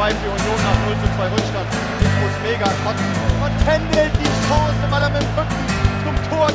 2 für Union nach 0:2 Rückstand. Ich muss mega kotzen. Und Kendall die Chance, weil er mit dem Rücken zum Tor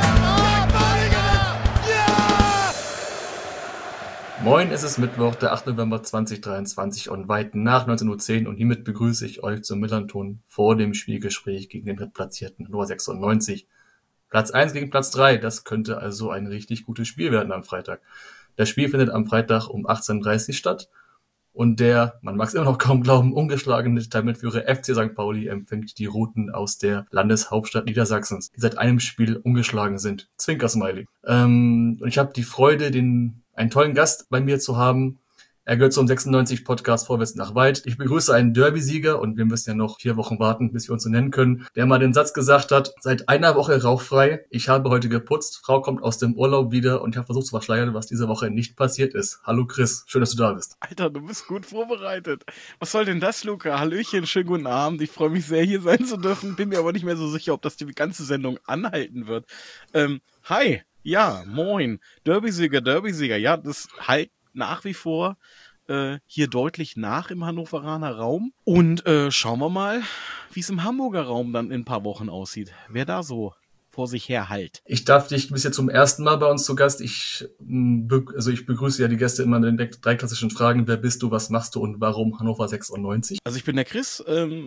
Moin, es ist Mittwoch, der 8. November 2023 und weit nach 19:10 Uhr und hiermit begrüße ich euch zum Millanton vor dem Spielgespräch gegen den drittplatzierten Hannover 96. Platz 1 gegen Platz 3, das könnte also ein richtig gutes Spiel werden am Freitag. Das Spiel findet am Freitag um 18:30 Uhr statt und der, man mag es immer noch kaum glauben, ungeschlagene Tabellenführer FC St. Pauli empfängt die Routen aus der Landeshauptstadt Niedersachsens, die seit einem Spiel ungeschlagen sind. Zwinker-Smiley. Und ich habe die Freude, einen tollen Gast bei mir zu haben. Er gehört zum 96-Podcast Vorwärts nach Weit. Ich begrüße einen Derby-Sieger und wir müssen ja noch 4 Wochen warten, bis wir uns so nennen können, der mal den Satz gesagt hat, seit einer Woche rauchfrei, ich habe heute geputzt, Frau kommt aus dem Urlaub wieder und ich habe versucht zu verschleiern, was diese Woche nicht passiert ist. Hallo Chris, schön, dass du da bist. Alter, du bist gut vorbereitet. Was soll denn das, Luca? Hallöchen, schönen guten Abend. Ich freue mich sehr, hier sein zu dürfen. Bin mir aber nicht mehr so sicher, ob das die ganze Sendung anhalten wird. Hi. Ja, moin. Derby-Sieger. Ja, das halt nach wie vor hier deutlich nach im Hannoveraner Raum. Und schauen wir mal, wie es im Hamburger Raum dann in ein paar Wochen aussieht. Wer da so vor sich her halt. Du bist ja zum ersten Mal bei uns zu Gast. Ich begrüße ja die Gäste immer mit den 3 klassischen Fragen. Wer bist du, was machst du und warum Hannover 96? Also ich bin der Chris.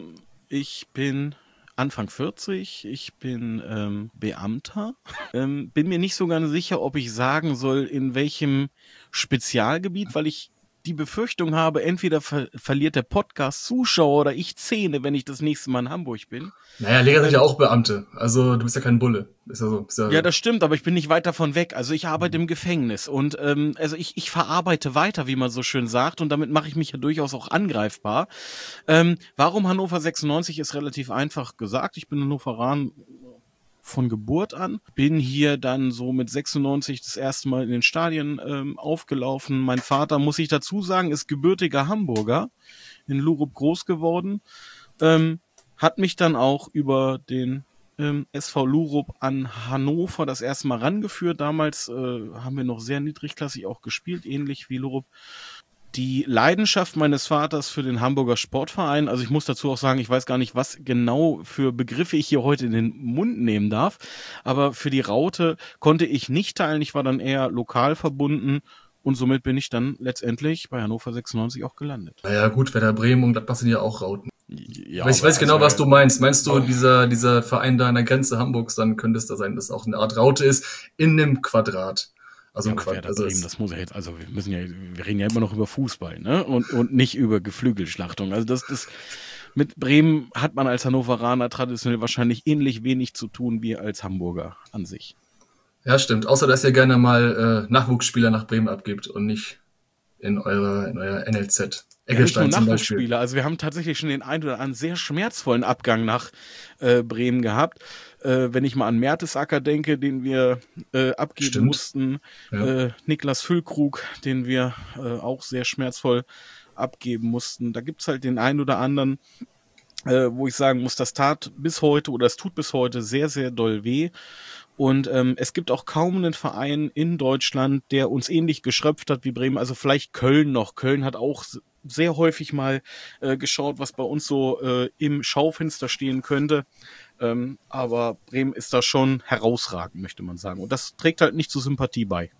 Ich bin Anfang 40, ich bin Beamter, bin mir nicht so ganz sicher, ob ich sagen soll, in welchem Spezialgebiet, weil ich die Befürchtung habe, entweder verliert der Podcast Zuschauer oder ich Zähne, wenn ich das nächste Mal in Hamburg bin. Naja, Lehrer sind ja auch Beamte, also du bist ja kein Bulle. Ja, das stimmt, aber ich bin nicht weit davon weg. Also ich arbeite im Gefängnis und also ich verarbeite weiter, wie man so schön sagt, und damit mache ich mich ja durchaus auch angreifbar. Warum Hannover 96 ist relativ einfach gesagt. Ich bin Hannoveraner von Geburt an, bin hier dann so mit 96 das erste Mal in den Stadien aufgelaufen. Mein Vater, muss ich dazu sagen, ist gebürtiger Hamburger, in Lurup groß geworden, hat mich dann auch über den SV Lurup an Hannover das erste Mal rangeführt. Damals haben wir noch sehr niedrigklassig auch gespielt, ähnlich wie Lurup. Die Leidenschaft meines Vaters für den Hamburger Sportverein, also ich muss dazu auch sagen, ich weiß gar nicht, was genau für Begriffe ich hier heute in den Mund nehmen darf, aber für die Raute konnte ich nicht teilen, ich war dann eher lokal verbunden und somit bin ich dann letztendlich bei Hannover 96 auch gelandet. Naja gut, Werder Bremen und Gladbach sind ja auch Rauten. Ja, ich weiß genau, was du meinst. Meinst du, dieser Verein da an der Grenze Hamburgs, dann könnte es da sein, dass auch eine Art Raute ist in einem Quadrat. Also, ja, das muss ja jetzt, also wir reden ja immer noch über Fußball, ne? Und nicht über Geflügelschlachtung. Also das mit Bremen hat man als Hannoveraner traditionell wahrscheinlich ähnlich wenig zu tun wie als Hamburger an sich. Ja, stimmt. Außer, dass ihr gerne mal Nachwuchsspieler nach Bremen abgibt und nicht in euer NLZ. Eggelstein zum Beispiel. Also wir haben tatsächlich schon den einen oder anderen sehr schmerzvollen Abgang nach Bremen gehabt. Wenn ich mal an Mertesacker denke, den wir abgeben mussten. Ja. Niklas Füllkrug, den wir auch sehr schmerzvoll abgeben mussten. Da gibt's halt den einen oder anderen, wo ich sagen muss, es tut bis heute sehr, sehr doll weh. Und es gibt auch kaum einen Verein in Deutschland, der uns ähnlich geschröpft hat wie Bremen. Also vielleicht Köln noch. Köln hat auch sehr häufig mal geschaut, was bei uns so im Schaufenster stehen könnte. Aber Bremen ist da schon herausragend, möchte man sagen. Und das trägt halt nicht zur Sympathie bei.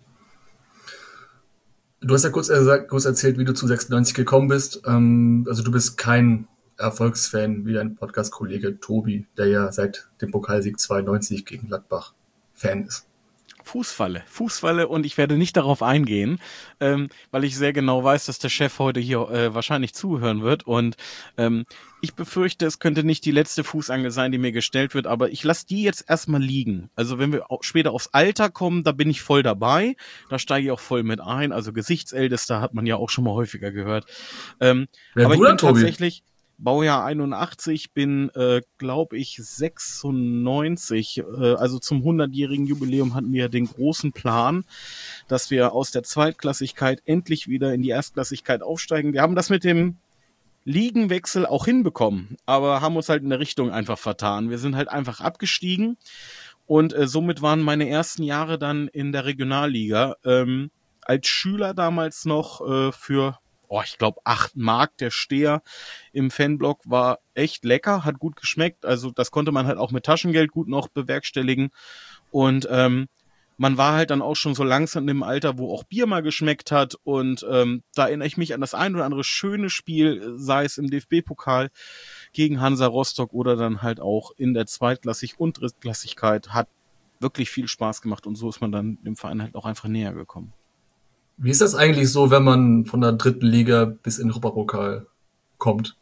Du hast ja kurz erzählt, wie du zu 96 gekommen bist. Also du bist kein Erfolgsfan wie dein Podcast-Kollege Tobi, der ja seit dem Pokalsieg 92 gegen Gladbach Fan ist. Fußfalle und ich werde nicht darauf eingehen, weil ich sehr genau weiß, dass der Chef heute hier wahrscheinlich zuhören wird und ich befürchte, es könnte nicht die letzte Fußangel sein, die mir gestellt wird, aber ich lasse die jetzt erstmal liegen. Also wenn wir später aufs Alter kommen, da bin ich voll dabei, da steige ich auch voll mit ein, also Gesichtsältester hat man ja auch schon mal häufiger gehört. Aber ich bin tatsächlich Baujahr 81, bin, glaube ich, 96. Also zum 100-jährigen Jubiläum hatten wir den großen Plan, dass wir aus der Zweitklassigkeit endlich wieder in die Erstklassigkeit aufsteigen. Wir haben das mit dem Ligenwechsel auch hinbekommen, aber haben uns halt in der Richtung einfach vertan. Wir sind halt einfach abgestiegen und somit waren meine ersten Jahre dann in der Regionalliga. Als Schüler damals noch für ich glaube 8 Mark der Steher im Fanblock, war echt lecker, hat gut geschmeckt. Also das konnte man halt auch mit Taschengeld gut noch bewerkstelligen. Und man war halt dann auch schon so langsam im Alter, wo auch Bier mal geschmeckt hat. Und da erinnere ich mich an das ein oder andere schöne Spiel, sei es im DFB-Pokal gegen Hansa Rostock oder dann halt auch in der Zweitklassig- und Drittklassigkeit. Hat wirklich viel Spaß gemacht und so ist man dann dem Verein halt auch einfach näher gekommen. Wie ist das eigentlich so, wenn man von der dritten Liga bis in den Europapokal kommt?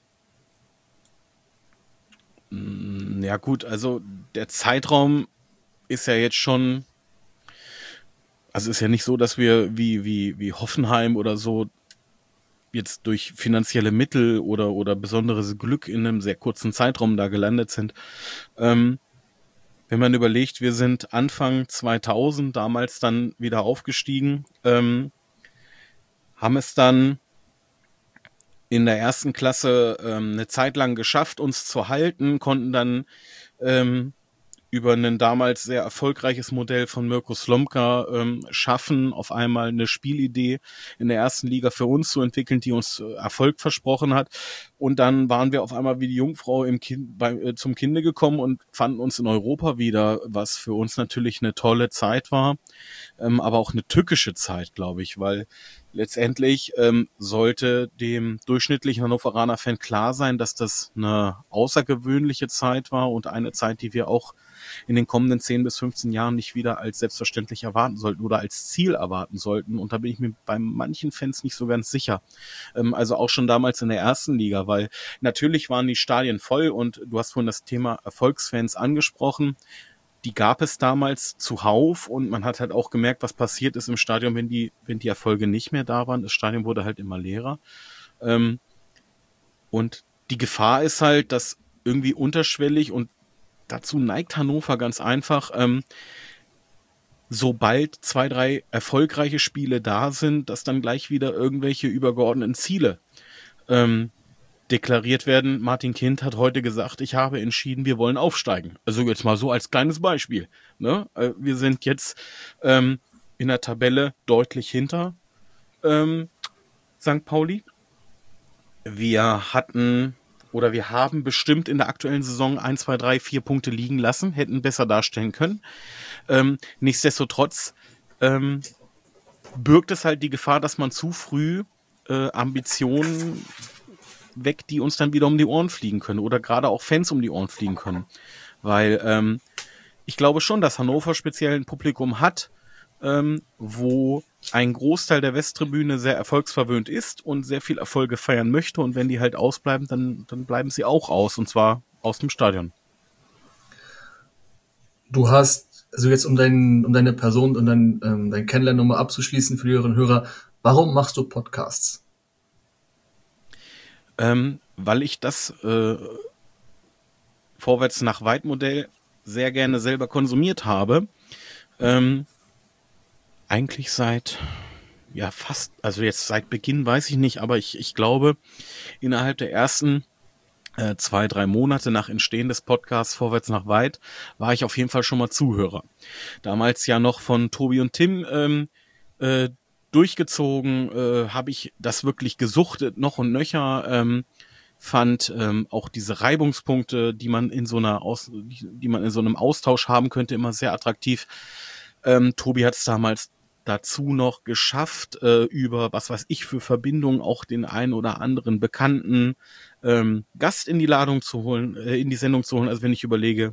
Ja gut, also der Zeitraum ist ja jetzt schon, also ist ja nicht so, dass wir wie Hoffenheim oder so jetzt durch finanzielle Mittel oder besonderes Glück in einem sehr kurzen Zeitraum da gelandet sind. Wenn man überlegt, wir sind Anfang 2000 damals dann wieder aufgestiegen, haben es dann in der ersten Klasse eine Zeit lang geschafft, uns zu halten, konnten dann über ein damals sehr erfolgreiches Modell von Mirko Slomka schaffen, auf einmal eine Spielidee in der ersten Liga für uns zu entwickeln, die uns Erfolg versprochen hat. Und dann waren wir auf einmal wie die Jungfrau zum Kinde gekommen und fanden uns in Europa wieder, was für uns natürlich eine tolle Zeit war, aber auch eine tückische Zeit, glaube ich, weil letztendlich sollte dem durchschnittlichen Hannoveraner-Fan klar sein, dass das eine außergewöhnliche Zeit war und eine Zeit, die wir auch in den kommenden 10 bis 15 Jahren nicht wieder als selbstverständlich erwarten sollten oder als Ziel erwarten sollten. Und da bin ich mir bei manchen Fans nicht so ganz sicher. Also auch schon damals in der ersten Liga, weil natürlich waren die Stadien voll und du hast vorhin das Thema Erfolgsfans angesprochen. Die gab es damals zuhauf und man hat halt auch gemerkt, was passiert ist im Stadion, wenn die Erfolge nicht mehr da waren. Das Stadion wurde halt immer leerer. Und die Gefahr ist halt, dass irgendwie unterschwellig, und dazu neigt Hannover ganz einfach, sobald 2, 3 erfolgreiche Spiele da sind, dass dann gleich wieder irgendwelche übergeordneten Ziele deklariert werden. Martin Kind hat heute gesagt, ich habe entschieden, wir wollen aufsteigen. Also jetzt mal so als kleines Beispiel. Ne? Wir sind jetzt in der Tabelle deutlich hinter St. Pauli. Wir haben bestimmt in der aktuellen Saison 1, 2, 3, 4 Punkte liegen lassen, hätten besser darstellen können. Nichtsdestotrotz birgt es halt die Gefahr, dass man zu früh Ambitionen weckt, die uns dann wieder um die Ohren fliegen können oder gerade auch Fans um die Ohren fliegen können. Weil ich glaube schon, dass Hannover speziell ein Publikum hat, wo ein Großteil der Westtribüne sehr erfolgsverwöhnt ist und sehr viel Erfolge feiern möchte. Und wenn die halt ausbleiben, dann bleiben sie auch aus, und zwar aus dem Stadion. Du hast, also jetzt um deine Person und dein Kennenlernen nochmal abzuschließen für die Hörerinnen und Hörer, warum machst du Podcasts? Weil ich das Vorwärts-nach-Weit-Modell sehr gerne selber konsumiert habe. Eigentlich seit Beginn weiß ich nicht, aber ich glaube, innerhalb der ersten 2, 3 Monate nach Entstehen des Podcasts Vorwärts nach Weit war ich auf jeden Fall schon mal Zuhörer. Damals ja noch von Tobi und Tim durchgezogen, habe ich das wirklich gesuchtet, noch und nöcher, fand auch diese Reibungspunkte, die man in so einem Austausch haben könnte, immer sehr attraktiv. Tobi hat es damals dazu noch geschafft, über was weiß ich für Verbindungen auch den einen oder anderen bekannten Gast in die Sendung zu holen. Also wenn ich überlege,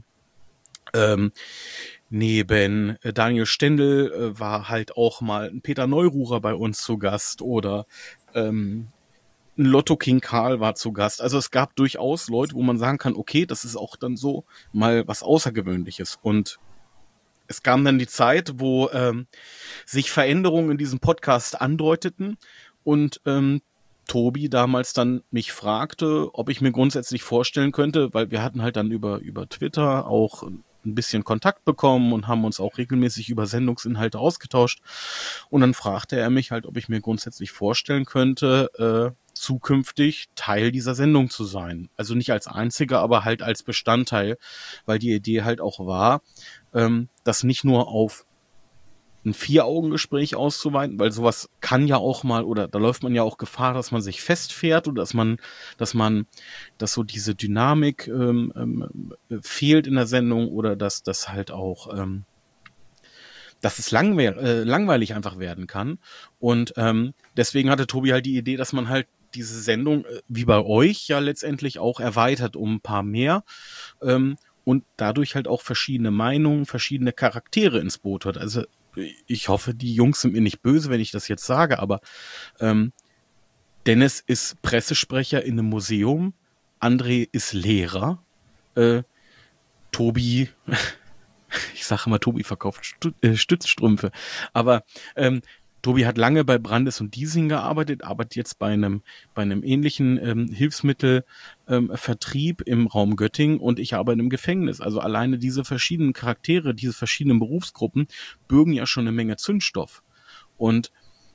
neben Daniel Stendel war halt auch mal ein Peter Neururer bei uns zu Gast oder ein Lotto King Karl war zu Gast. Also es gab durchaus Leute, wo man sagen kann, okay, das ist auch dann so mal was Außergewöhnliches. Und es kam dann die Zeit, wo sich Veränderungen in diesem Podcast andeuteten und Tobi damals dann mich fragte, ob ich mir grundsätzlich vorstellen könnte, weil wir hatten halt dann über Twitter auch ein bisschen Kontakt bekommen und haben uns auch regelmäßig über Sendungsinhalte ausgetauscht. Und dann fragte er mich halt, ob ich mir grundsätzlich vorstellen könnte, zukünftig Teil dieser Sendung zu sein. Also nicht als einziger, aber halt als Bestandteil, weil die Idee halt auch war, das nicht nur auf ein 4-Augen-Gespräch auszuweiten, weil sowas kann ja auch mal, oder da läuft man ja auch Gefahr, dass man sich festfährt oder dass so diese Dynamik fehlt in der Sendung oder dass das halt auch dass es langweilig einfach werden kann. Und deswegen hatte Tobi halt die Idee, dass man halt diese Sendung, wie bei euch, ja letztendlich auch erweitert um ein paar mehr und dadurch halt auch verschiedene Meinungen, verschiedene Charaktere ins Boot hat. Also ich hoffe, die Jungs sind mir nicht böse, wenn ich das jetzt sage, aber Dennis ist Pressesprecher in einem Museum, André ist Lehrer, Tobi... Ich sage immer, Tobi verkauft Stützstrümpfe. Aber Tobi hat lange bei Brandes und Diesing gearbeitet, arbeitet jetzt bei einem ähnlichen Hilfsmittelvertrieb im Raum Göttingen und ich arbeite im Gefängnis. Also alleine diese verschiedenen Charaktere, diese verschiedenen Berufsgruppen bürgen ja schon eine Menge Zündstoff. Und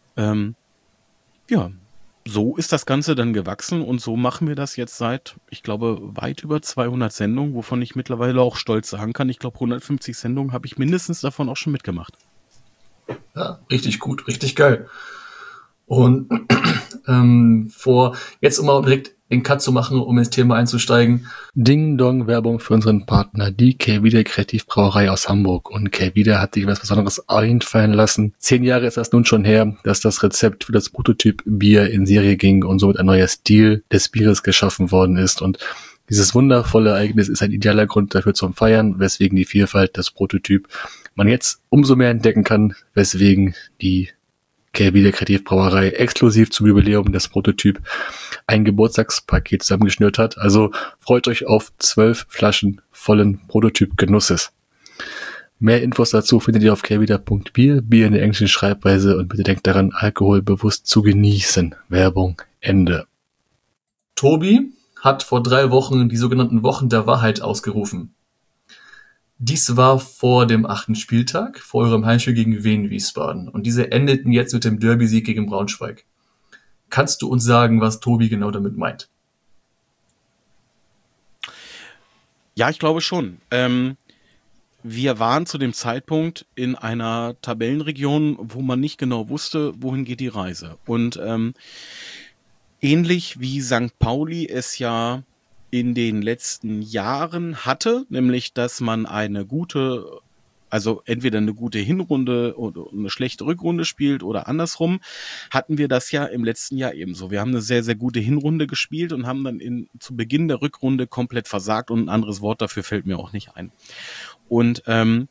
ja, so ist das Ganze dann gewachsen und so machen wir das jetzt seit, ich glaube, weit über 200 Sendungen, wovon ich mittlerweile auch stolz sagen kann. Ich glaube, 150 Sendungen habe ich mindestens davon auch schon mitgemacht. Ja, richtig gut, richtig geil. Und jetzt um mal direkt den Cut zu machen, um ins Thema einzusteigen. Ding-Dong-Werbung für unseren Partner, die Kelvida Kreativbrauerei aus Hamburg. Und Kelvida hat sich was Besonderes einfallen lassen. 10 Jahre ist das nun schon her, dass das Rezept für das Prototyp Bier in Serie ging und somit ein neuer Stil des Bieres geschaffen worden ist. Und dieses wundervolle Ereignis ist ein idealer Grund dafür zum Feiern, weswegen die Vielfalt des Prototyp man jetzt umso mehr entdecken kann, weswegen die Kelvida Kreativbrauerei exklusiv zum Jubiläum des Prototyp ein Geburtstagspaket zusammengeschnürt hat. Also freut euch auf 12 Flaschen vollen Prototyp-Genusses. Mehr Infos dazu findet ihr auf kelvida.bier, Bier in der englischen Schreibweise und bitte denkt daran, Alkohol bewusst zu genießen. Werbung Ende. Tobi hat vor 3 Wochen die sogenannten Wochen der Wahrheit ausgerufen. Dies war vor dem 8. Spieltag, vor eurem Heimspiel gegen Wien Wiesbaden. Und diese endeten jetzt mit dem Derby-Sieg gegen Braunschweig. Kannst du uns sagen, was Tobi genau damit meint? Ja, ich glaube schon. Wir waren zu dem Zeitpunkt in einer Tabellenregion, wo man nicht genau wusste, wohin geht die Reise. Und ähnlich wie St. Pauli es ja in den letzten Jahren hatte, nämlich dass man also entweder eine gute Hinrunde oder eine schlechte Rückrunde spielt oder andersrum, hatten wir das ja im letzten Jahr ebenso. Wir haben eine sehr, sehr gute Hinrunde gespielt und haben dann zu Beginn der Rückrunde komplett versagt und ein anderes Wort dafür fällt mir auch nicht ein. Und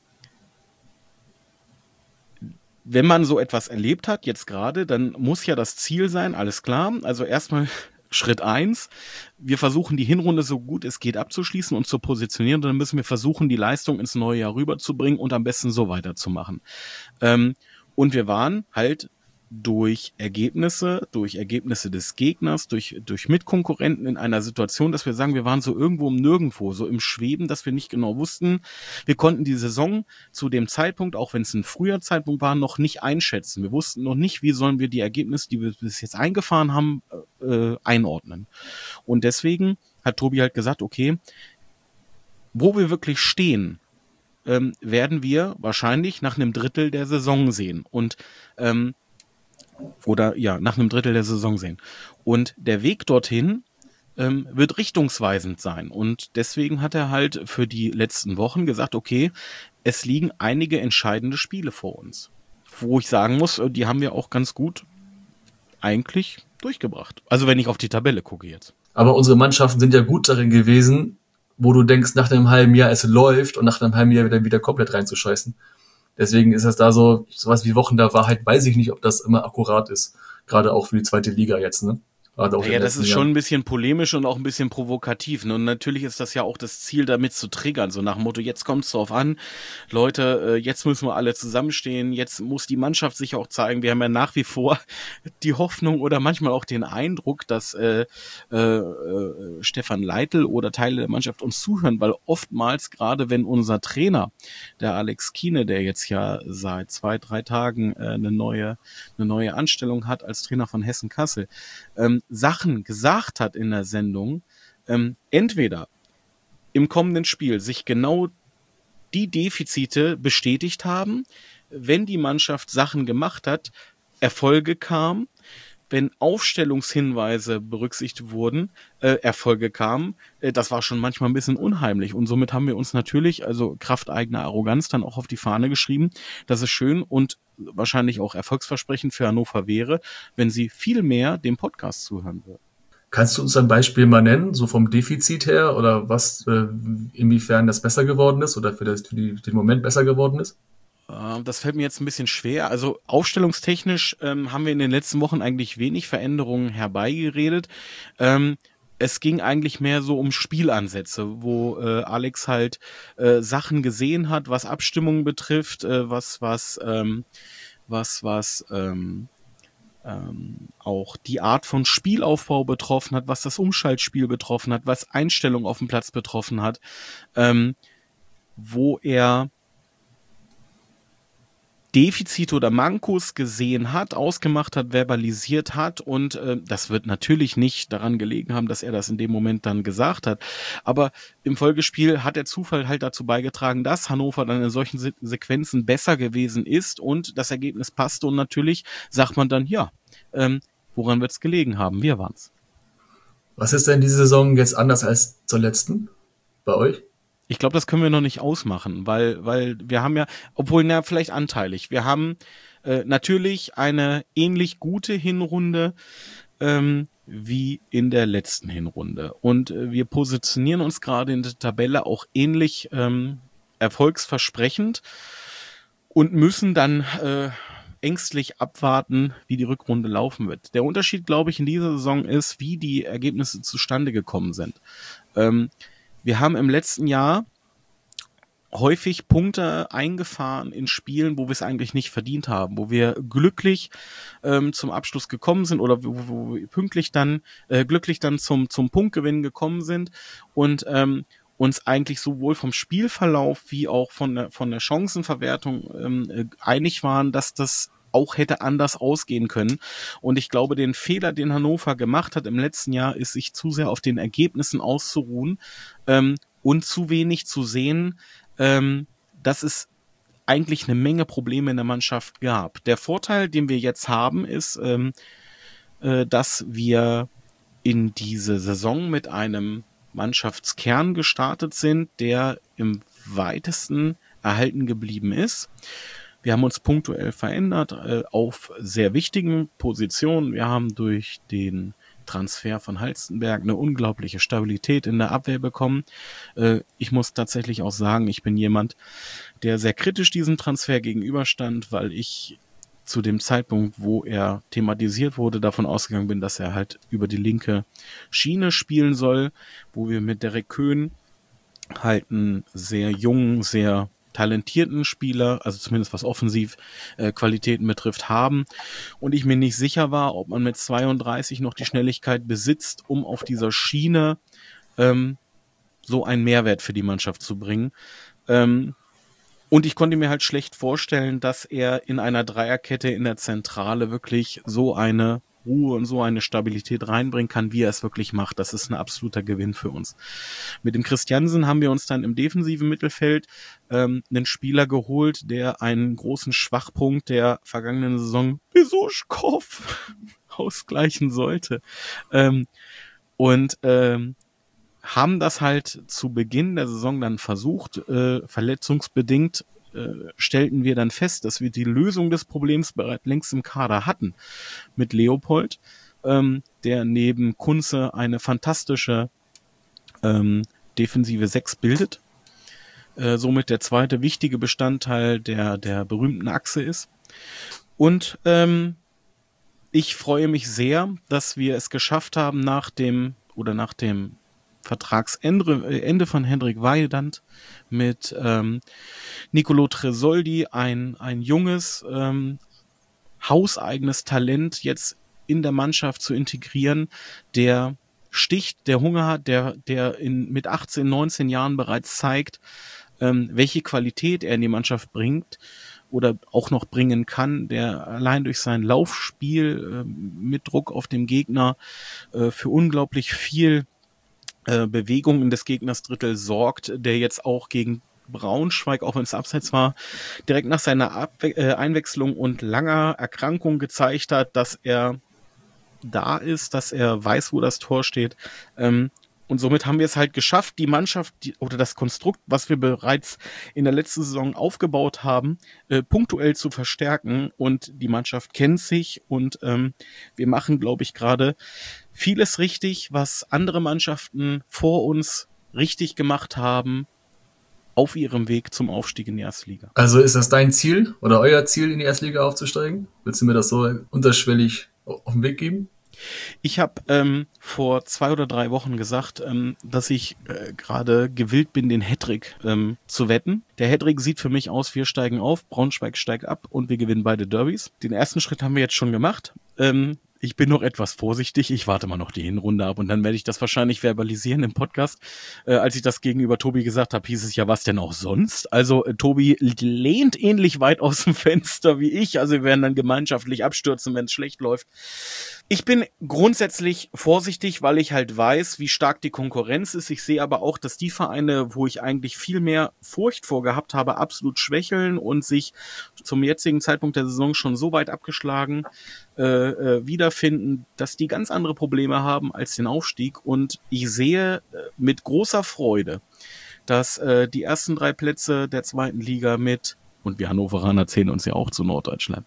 wenn man so etwas erlebt hat, jetzt gerade, dann muss ja das Ziel sein, alles klar, also erstmal Schritt 1, wir versuchen die Hinrunde so gut es geht abzuschließen und zu positionieren und dann müssen wir versuchen, die Leistung ins neue Jahr rüberzubringen und am besten so weiterzumachen. Und wir waren halt durch Ergebnisse des Gegners, durch Mitkonkurrenten in einer Situation, dass wir sagen, wir waren so irgendwo im Nirgendwo, so im Schweben, dass wir nicht genau wussten. Wir konnten die Saison zu dem Zeitpunkt, auch wenn es ein früher Zeitpunkt war, noch nicht einschätzen. Wir wussten noch nicht, wie sollen wir die Ergebnisse, die wir bis jetzt eingefahren haben, einordnen. Und deswegen hat Tobi halt gesagt, okay, wo wir wirklich stehen, werden wir wahrscheinlich nach einem Drittel der Saison sehen. Und nach einem Drittel der Saison sehen. Und der Weg dorthin wird richtungsweisend sein. Und deswegen hat er halt für die letzten Wochen gesagt, okay, es liegen einige entscheidende Spiele vor uns. Wo ich sagen muss, die haben wir auch ganz gut eigentlich durchgebracht. Also wenn ich auf die Tabelle gucke jetzt. Aber unsere Mannschaften sind ja gut darin gewesen, wo du denkst, nach einem halben Jahr es läuft und nach einem halben Jahr wieder komplett reinzuscheißen. Deswegen ist das da sowas wie Wochen der Wahrheit, weiß ich nicht, ob das immer akkurat ist. Gerade auch für die 2. Liga jetzt, ne? Ja, das ist schon ein bisschen polemisch und auch ein bisschen provokativ. Ne? Und natürlich ist das ja auch das Ziel, damit zu triggern. So nach dem Motto, jetzt kommt es drauf an, Leute, jetzt müssen wir alle zusammenstehen, jetzt muss die Mannschaft sich auch zeigen. Wir haben ja nach wie vor die Hoffnung oder manchmal auch den Eindruck, dass Stefan Leitl oder Teile der Mannschaft uns zuhören, weil oftmals, gerade wenn unser Trainer, der Alex Kiene, der jetzt ja seit 2-3 Tagen eine neue Anstellung hat als Trainer von Hessen Kassel, Sachen gesagt hat in der Sendung, entweder im kommenden Spiel sich genau die Defizite bestätigt haben, wenn die Mannschaft Sachen gemacht hat, Erfolge kamen, wenn Aufstellungshinweise berücksichtigt wurden, Erfolge kamen, das war schon manchmal ein bisschen unheimlich. Und somit haben wir uns natürlich, also Kraft eigener Arroganz, dann auch auf die Fahne geschrieben, dass es schön und wahrscheinlich auch erfolgsversprechend für Hannover wäre, wenn sie viel mehr dem Podcast zuhören würden. Kannst du uns ein Beispiel mal nennen, so vom Defizit her oder was, inwiefern das besser geworden ist oder für den Moment besser geworden ist? Das fällt mir jetzt ein bisschen schwer. Also aufstellungstechnisch haben wir in den letzten Wochen eigentlich wenig Veränderungen herbeigeredet. Es ging eigentlich mehr so um Spielansätze, wo Alex halt Sachen gesehen hat, was Abstimmungen betrifft, was auch die Art von Spielaufbau betroffen hat, was das Umschaltspiel betroffen hat, was Einstellungen auf dem Platz betroffen hat, wo er Defizite oder Mankos gesehen hat, ausgemacht hat, verbalisiert hat und das wird natürlich nicht daran gelegen haben, dass er das in dem Moment dann gesagt hat, aber im Folgespiel hat der Zufall halt dazu beigetragen, dass Hannover dann in solchen Sequenzen besser gewesen ist und das Ergebnis passte und natürlich sagt man dann, ja, woran wird es gelegen haben? Wir waren's. Was ist denn diese Saison jetzt anders als zur letzten bei euch? Ich glaube, das können wir noch nicht ausmachen, weil wir haben ja, obwohl, vielleicht anteilig. Wir haben natürlich eine ähnlich gute Hinrunde wie in der letzten Hinrunde. Und wir positionieren uns gerade in der Tabelle auch ähnlich erfolgsversprechend und müssen dann ängstlich abwarten, wie die Rückrunde laufen wird. Der Unterschied, glaube ich, in dieser Saison ist, wie die Ergebnisse zustande gekommen sind. Wir haben im letzten Jahr häufig Punkte eingefahren in Spielen, wo wir es eigentlich nicht verdient haben, wo wir glücklich zum Abschluss gekommen sind oder wo wir pünktlich dann glücklich dann zum Punktgewinn gekommen sind und uns eigentlich sowohl vom Spielverlauf wie auch von der Chancenverwertung einig waren, dass das auch hätte anders ausgehen können. Und ich glaube, den Fehler, den Hannover gemacht hat im letzten Jahr, ist, sich zu sehr auf den Ergebnissen auszuruhen und zu wenig zu sehen, dass es eigentlich eine Menge Probleme in der Mannschaft gab. Der Vorteil, den wir jetzt haben, ist, dass wir in diese Saison mit einem Mannschaftskern gestartet sind, der im weitesten erhalten geblieben ist. Wir haben uns punktuell verändert auf sehr wichtigen Positionen. Wir haben durch den Transfer von Halstenberg eine unglaubliche Stabilität in der Abwehr bekommen. Ich muss tatsächlich auch sagen, ich bin jemand, der sehr kritisch diesem Transfer gegenüberstand, weil ich zu dem Zeitpunkt, wo er thematisiert wurde, davon ausgegangen bin, dass er halt über die linke Schiene spielen soll, wo wir mit Derek Köhn halt einen sehr jungen, sehr talentierten Spieler, also zumindest was offensiv Qualitäten betrifft, haben. Und ich mir nicht sicher war, ob man mit 32 noch die Schnelligkeit besitzt, um auf dieser Schiene so einen Mehrwert für die Mannschaft zu bringen. Und ich konnte mir halt schlecht vorstellen, dass er in einer Dreierkette in der Zentrale wirklich so eine Ruhe und so eine Stabilität reinbringen kann, wie er es wirklich macht. Das ist ein absoluter Gewinn für uns. Mit dem Christiansen haben wir uns dann im defensiven Mittelfeld einen Spieler geholt, der einen großen Schwachpunkt der vergangenen Saison, Besuschkow, ausgleichen sollte. Und haben das halt zu Beginn der Saison dann versucht, verletzungsbedingt stellten wir dann fest, dass wir die Lösung des Problems bereits längst im Kader hatten mit Leopold, der neben Kunze eine fantastische defensive 6 bildet, somit der zweite wichtige Bestandteil der berühmten Achse ist. Und ich freue mich sehr, dass wir es geschafft haben, nach dem Vertragsende von Hendrik Weidand mit Nicolo Tresoldi ein junges, hauseigenes Talent jetzt in der Mannschaft zu integrieren, der sticht, der Hunger hat, der mit 18, 19 Jahren bereits zeigt, welche Qualität er in die Mannschaft bringt oder auch noch bringen kann, der allein durch sein Laufspiel mit Druck auf dem Gegner für unglaublich viel Bewegung in des Gegners Drittel sorgt, der jetzt auch gegen Braunschweig, auch wenn es abseits war, direkt nach seiner Einwechslung und langer Erkrankung gezeigt hat, dass er da ist, dass er weiß, wo das Tor steht. Und somit haben wir es halt geschafft, die Mannschaft oder das Konstrukt, was wir bereits in der letzten Saison aufgebaut haben, punktuell zu verstärken. Und die Mannschaft kennt sich und wir machen, glaube ich, gerade vieles richtig, was andere Mannschaften vor uns richtig gemacht haben auf ihrem Weg zum Aufstieg in die erste Liga. Also ist das dein Ziel oder euer Ziel, in die erste Liga aufzusteigen? Willst du mir das so unterschwellig auf den Weg geben? Ich habe vor 2 oder 3 Wochen gesagt, dass ich gerade gewillt bin, den Hattrick zu wetten. Der Hattrick sieht für mich aus, wir steigen auf, Braunschweig steigt ab und wir gewinnen beide Derbys. Den ersten Schritt haben wir jetzt schon gemacht. Ich bin noch etwas vorsichtig. Ich warte mal noch die Hinrunde ab und dann werde ich das wahrscheinlich verbalisieren im Podcast. Als ich das gegenüber Tobi gesagt habe, hieß es ja, was denn auch sonst? Also Tobi lehnt ähnlich weit aus dem Fenster wie ich. Also wir werden dann gemeinschaftlich abstürzen, wenn es schlecht läuft. Ich bin grundsätzlich vorsichtig, weil ich halt weiß, wie stark die Konkurrenz ist. Ich sehe aber auch, dass die Vereine, wo ich eigentlich viel mehr Furcht vorgehabt habe, absolut schwächeln und sich zum jetzigen Zeitpunkt der Saison schon so weit abgeschlagen wiederfinden, dass die ganz andere Probleme haben als den Aufstieg. Und ich sehe mit großer Freude, dass die ersten 3 Plätze der 2. Liga und wir Hannoveraner zählen uns ja auch zu Norddeutschland,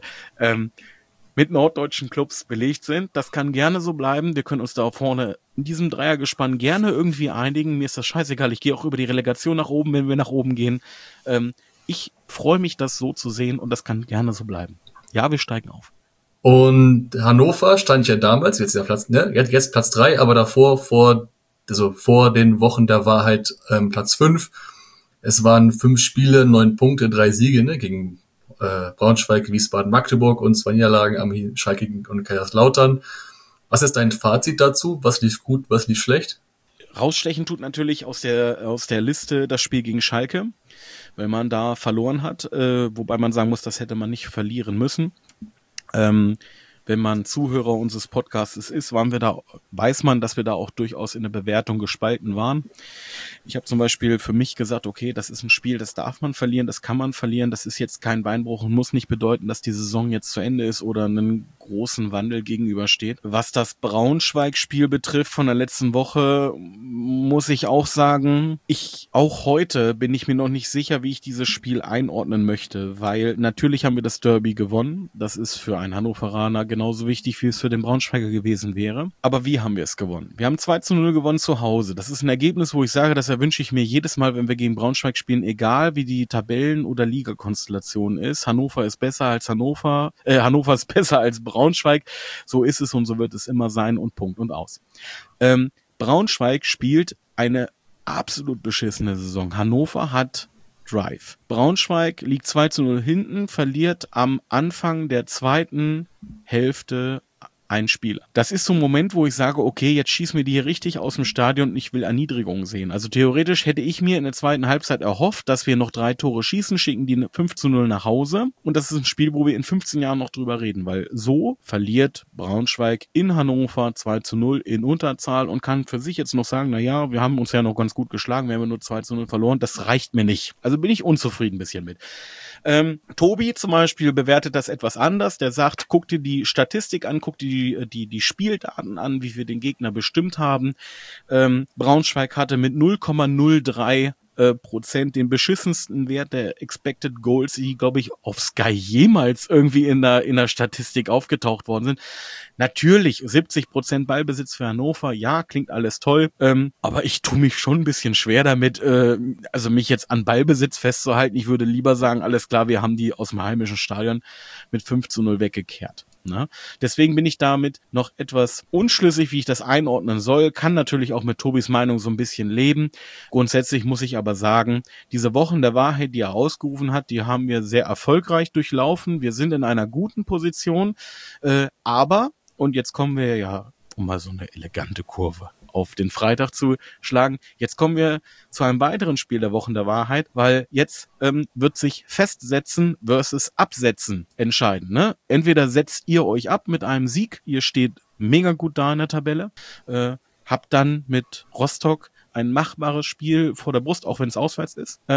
mit norddeutschen Clubs belegt sind. Das kann gerne so bleiben. Wir können uns da vorne in diesem Dreiergespann gerne irgendwie einigen. Mir ist das scheißegal. Ich gehe auch über die Relegation nach oben, wenn wir nach oben gehen. Ich freue mich, das so zu sehen und das kann gerne so bleiben. Ja, wir steigen auf. Und Hannover stand ja damals, jetzt der Platz, ne, jetzt Platz 3, aber davor, vor den Wochen der Wahrheit, Platz 5. Es waren 5 Spiele, 9 Punkte, 3 Siege, ne, gegen Braunschweig, Wiesbaden, Magdeburg und 2 Niederlagen am Schalke und Kaiserslautern. Was ist dein Fazit dazu? Was lief gut, was lief schlecht? Rausstechen tut natürlich aus der Liste das Spiel gegen Schalke, weil man da verloren hat, wobei man sagen muss, das hätte man nicht verlieren müssen. Wenn man Zuhörer unseres Podcasts ist, weiß man, dass wir da auch durchaus in der Bewertung gespalten waren. Ich habe zum Beispiel für mich gesagt, okay, das ist ein Spiel, das darf man verlieren, das kann man verlieren, das ist jetzt kein Beinbruch und muss nicht bedeuten, dass die Saison jetzt zu Ende ist oder einen großen Wandel gegenübersteht. Was das Braunschweig-Spiel betrifft von der letzten Woche, muss ich auch sagen, auch heute bin ich mir noch nicht sicher, wie ich dieses Spiel einordnen möchte, weil natürlich haben wir das Derby gewonnen. Das ist für einen Hannoveraner genauso wichtig, wie es für den Braunschweiger gewesen wäre. Aber wie haben wir es gewonnen? Wir haben 2-0 gewonnen zu Hause. Das ist ein Ergebnis, wo ich sage, das erwünsche ich mir jedes Mal, wenn wir gegen Braunschweig spielen, egal wie die Tabellen- oder Ligakonstellation ist. Hannover ist besser als Hannover ist besser als Braunschweig. So ist es und so wird es immer sein und Punkt und aus. Braunschweig spielt eine absolut beschissene Saison. Hannover hat Drive. Braunschweig liegt 2-0 hinten, verliert am Anfang der 2. Hälfte ein Spieler. Das ist so ein Moment, wo ich sage, okay, jetzt schießen wir die hier richtig aus dem Stadion und ich will Erniedrigungen sehen. Also theoretisch hätte ich mir in der 2. Halbzeit erhofft, dass wir noch 3 Tore schießen, schicken die 5-0 nach Hause und das ist ein Spiel, wo wir in 15 Jahren noch drüber reden, weil so verliert Braunschweig in Hannover 2-0 in Unterzahl und kann für sich jetzt noch sagen, naja, wir haben uns ja noch ganz gut geschlagen, wir haben nur 2-0 verloren, das reicht mir nicht. Also bin ich unzufrieden ein bisschen mit. Tobi zum Beispiel bewertet das etwas anders. Der sagt, guck dir die Statistik an, guck dir die Spieldaten an, wie wir den Gegner bestimmt haben. Braunschweig hatte mit 0,03% den beschissensten Wert der Expected Goals, die, glaube ich, auf Sky jemals irgendwie in der Statistik aufgetaucht worden sind. Natürlich 70% Ballbesitz für Hannover, ja, klingt alles toll, aber ich tue mich schon ein bisschen schwer damit, also mich jetzt an Ballbesitz festzuhalten. Ich würde lieber sagen, alles klar, wir haben die aus dem heimischen Stadion mit 5-0 weggekehrt. Ne? Deswegen bin ich damit noch etwas unschlüssig, wie ich das einordnen soll. Kann natürlich auch mit Tobis Meinung so ein bisschen leben. Grundsätzlich muss ich aber sagen, diese Wochen der Wahrheit, die er ausgerufen hat, die haben wir sehr erfolgreich durchlaufen. Wir sind in einer guten Position, aber, und jetzt kommen wir ja, um mal so eine elegante Kurve auf den Freitag zu schlagen. Jetzt kommen wir zu einem weiteren Spiel der Wochen der Wahrheit, weil jetzt wird sich Festsetzen versus Absetzen entscheiden. Ne? Entweder setzt ihr euch ab mit einem Sieg, ihr steht mega gut da in der Tabelle, habt dann mit Rostock ein machbares Spiel vor der Brust, auch wenn es auswärts ist,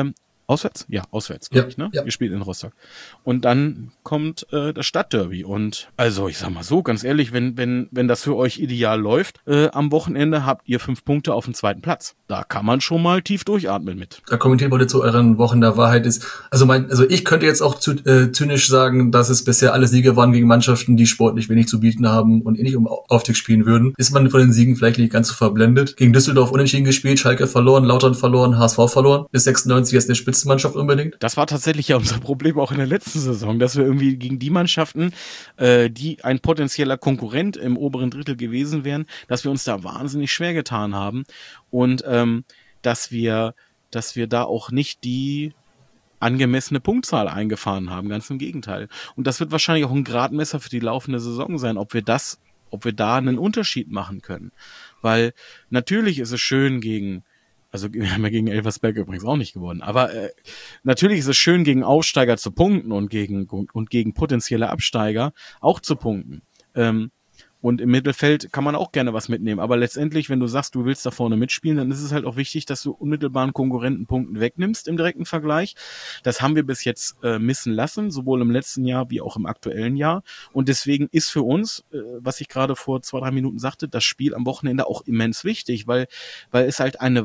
Auswärts? Ja, auswärts, Ja, glaube ich, ne? ja. Wir spielen in Rostock. Und dann kommt das Stadtderby. Und also, ich sag mal so, ganz ehrlich, wenn das für euch ideal läuft, am Wochenende habt ihr 5 Punkte auf dem 2. Platz. Da kann man schon mal tief durchatmen mit. Da kommentieren wollte zu euren Wochen der Wahrheit ist. Also ich könnte jetzt auch zynisch sagen, dass es bisher alle Siege waren gegen Mannschaften, die sportlich wenig zu bieten haben und nicht um Aufstieg spielen würden. Ist man von den Siegen vielleicht nicht ganz so verblendet. Gegen Düsseldorf unentschieden gespielt, Schalke verloren, Lautern verloren, HSV verloren. Bis 96 jetzt eine Spitzenmannschaft unbedingt. Das war tatsächlich ja unser Problem auch in der letzten Saison, dass wir irgendwie gegen die Mannschaften, die ein potenzieller Konkurrent im oberen Drittel gewesen wären, dass wir uns da wahnsinnig schwer getan haben und dass wir da auch nicht die angemessene Punktzahl eingefahren haben, ganz im Gegenteil. Und das wird wahrscheinlich auch ein Gradmesser für die laufende Saison sein, ob wir da einen Unterschied machen können. Weil natürlich ist es schön also wir haben ja gegen Elversberg übrigens auch nicht gewonnen, aber natürlich ist es schön, gegen Aufsteiger zu punkten und gegen potenzielle Absteiger auch zu punkten. Und im Mittelfeld kann man auch gerne was mitnehmen. Aber letztendlich, wenn du sagst, du willst da vorne mitspielen, dann ist es halt auch wichtig, dass du unmittelbaren Konkurrentenpunkten wegnimmst im direkten Vergleich. Das haben wir bis jetzt missen lassen, sowohl im letzten Jahr wie auch im aktuellen Jahr. Und deswegen ist für uns, was ich gerade vor 2-3 Minuten sagte, das Spiel am Wochenende auch immens wichtig, weil es halt ein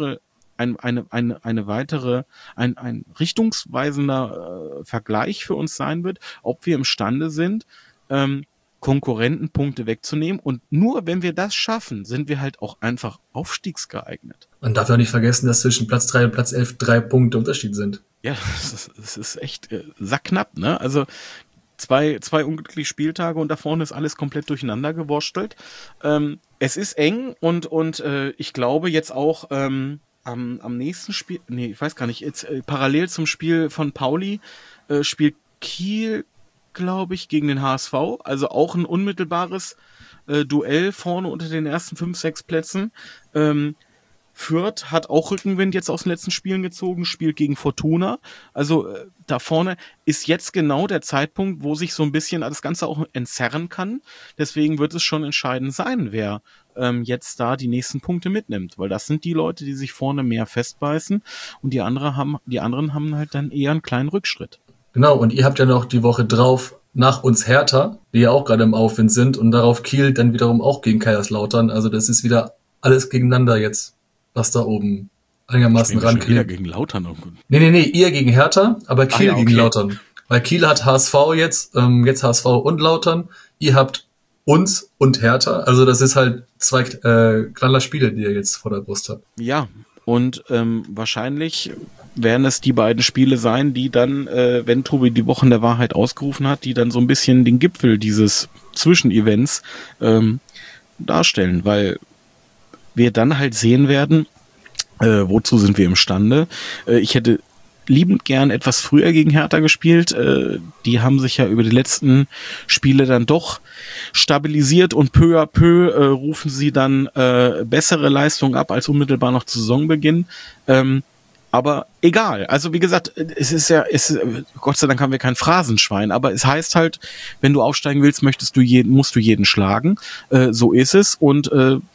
richtungsweisender Vergleich für uns sein wird, ob wir imstande sind, Konkurrentenpunkte wegzunehmen. Und nur wenn wir das schaffen, sind wir halt auch einfach aufstiegsgeeignet. Man darf ja nicht vergessen, dass zwischen Platz 3 und Platz 11 3 Punkte Unterschied sind. Ja, das ist echt sackknapp, ne? Also zwei unglückliche Spieltage und da vorne ist alles komplett durcheinander gewurstelt. Es ist eng und ich glaube jetzt auch am nächsten Spiel, ich weiß gar nicht, jetzt parallel zum Spiel von Pauli spielt Kiel, glaube ich, gegen den HSV. Also auch ein unmittelbares Duell vorne unter den ersten 5, 6 Plätzen. Fürth hat auch Rückenwind jetzt aus den letzten Spielen gezogen, spielt gegen Fortuna. Also da vorne ist jetzt genau der Zeitpunkt, wo sich so ein bisschen das Ganze auch entzerren kann. Deswegen wird es schon entscheidend sein, wer jetzt da die nächsten Punkte mitnimmt. Weil das sind die Leute, die sich vorne mehr festbeißen und die anderen haben halt dann eher einen kleinen Rückschritt. Genau, und ihr habt ja noch die Woche drauf nach uns Hertha, die ja auch gerade im Aufwind sind, und darauf Kiel dann wiederum auch gegen Kaiserslautern. Also das ist wieder alles gegeneinander jetzt, was da oben einigermaßen rankriegt. Wieder gegen Lautern. Nee, ihr gegen Hertha, aber Kiel ja, okay. gegen Lautern. Weil Kiel hat HSV jetzt HSV und Lautern. Ihr habt uns und Hertha. Also das ist halt 2 Knallerspiele, die ihr jetzt vor der Brust habt. Ja, und wahrscheinlich werden es die beiden Spiele sein, die dann, wenn Tobi die Wochen der Wahrheit ausgerufen hat, die dann so ein bisschen den Gipfel dieses Zwischenevents darstellen, weil wir dann halt sehen werden, wozu sind wir imstande. Ich hätte liebend gern etwas früher gegen Hertha gespielt. Die haben sich ja über die letzten Spiele dann doch stabilisiert und peu à peu rufen sie dann bessere Leistungen ab als unmittelbar noch zu Saisonbeginn. Aber egal. Also wie gesagt, Gott sei Dank haben wir kein Phrasenschwein, aber es heißt halt, wenn du aufsteigen willst, musst du jeden schlagen. So ist es. Und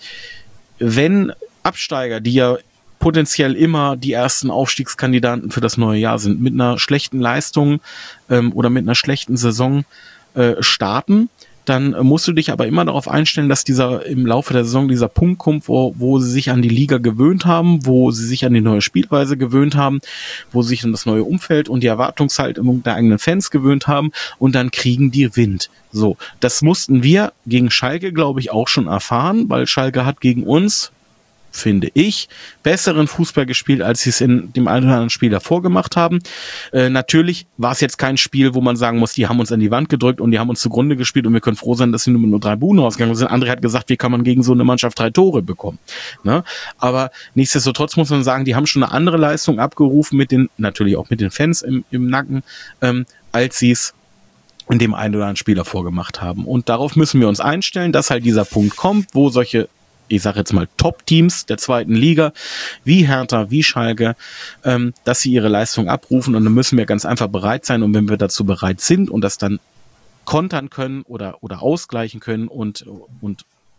wenn Absteiger, die ja potenziell immer die ersten Aufstiegskandidaten für das neue Jahr sind, mit einer schlechten Leistung oder mit einer schlechten Saison starten, dann musst du dich aber immer darauf einstellen, dass im Laufe der Saison dieser Punkt kommt, wo sie sich an die Liga gewöhnt haben, wo sie sich an die neue Spielweise gewöhnt haben, wo sie sich an das neue Umfeld und die Erwartungshaltung der eigenen Fans gewöhnt haben und dann kriegen die Wind. So, das mussten wir gegen Schalke, glaube ich, auch schon erfahren, weil Schalke hat gegen uns, finde ich, besseren Fußball gespielt, als sie es in dem einen oder anderen Spiel davor gemacht haben. Natürlich war es jetzt kein Spiel, wo man sagen muss, die haben uns an die Wand gedrückt und die haben uns zugrunde gespielt und wir können froh sein, dass sie nur 3 Buden ausgegangen sind. André hat gesagt, wie kann man gegen so eine Mannschaft 3 Tore bekommen? Ne? Aber nichtsdestotrotz muss man sagen, die haben schon eine andere Leistung abgerufen, natürlich auch mit den Fans im Nacken, als sie es in dem einen oder anderen Spiel davor gemacht haben. Und darauf müssen wir uns einstellen, dass halt dieser Punkt kommt, wo solche, ich sage jetzt mal, Top-Teams der 2. Liga, wie Hertha, wie Schalke, dass sie ihre Leistung abrufen und dann müssen wir ganz einfach bereit sein und wenn wir dazu bereit sind und das dann kontern können oder ausgleichen können und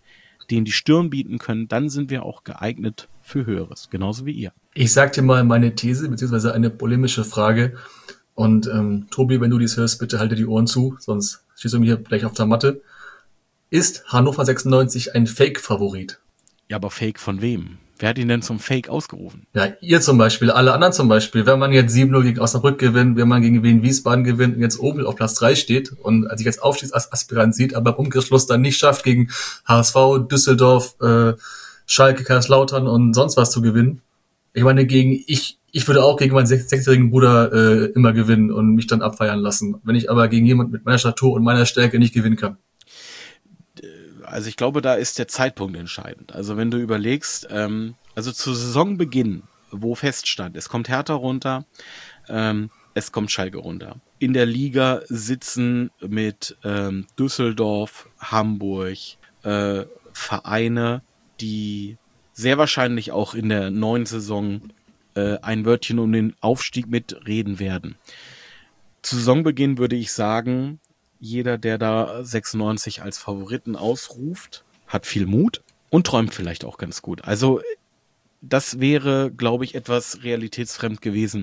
denen die Stirn bieten können, dann sind wir auch geeignet für Höheres, genauso wie ihr. Ich sag dir mal meine These, beziehungsweise eine polemische Frage. Und Tobi, wenn du dies hörst, bitte halte die Ohren zu, sonst stehst du mir gleich auf der Matte. Ist Hannover 96 ein Fake-Favorit? Ja, aber Fake von wem? Wer hat ihn denn zum Fake ausgerufen? Ja, ihr zum Beispiel, alle anderen zum Beispiel. Wenn man jetzt 7-0 gegen Osnabrück gewinnt, wenn man gegen Wien Wiesbaden gewinnt und jetzt oben auf Platz 3 steht und sich als Aufstiegsaspirant sieht, aber im Umkehrschluss dann nicht schafft, gegen HSV, Düsseldorf, Schalke, Kaiserslautern und sonst was zu gewinnen. Ich meine, ich würde auch gegen meinen 6-jährigen Bruder immer gewinnen und mich dann abfeiern lassen. Wenn ich aber gegen jemanden mit meiner Statur und meiner Stärke nicht gewinnen kann. Also ich glaube, da ist der Zeitpunkt entscheidend. Also wenn du überlegst, also zu Saisonbeginn, wo feststand, es kommt Hertha runter, es kommt Schalke runter. In der Liga sitzen mit Düsseldorf, Hamburg, Vereine, die sehr wahrscheinlich auch in der neuen Saison ein Wörtchen um den Aufstieg mitreden werden. Zu Saisonbeginn würde ich sagen, jeder, der da 96 als Favoriten ausruft, hat viel Mut und träumt vielleicht auch ganz gut. Also das wäre, glaube ich, etwas realitätsfremd gewesen.